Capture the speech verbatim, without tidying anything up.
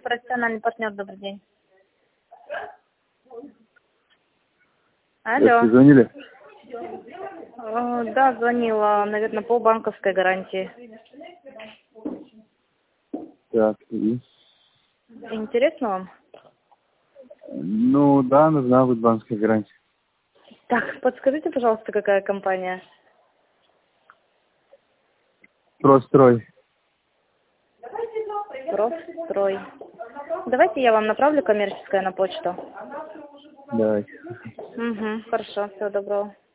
профессиональный партнер, добрый день. Алло. Алло. Звонили? Э, Да, звонила, наверное, по банковской гарантии. Так, и? Интересно вам? Ну, да, нужна будет банковская гарантия. Так, подскажите, пожалуйста, какая компания? Прострой. Профстрой. Давайте я вам направлю коммерческое на почту. Давайте. Угу, хорошо, всего доброго.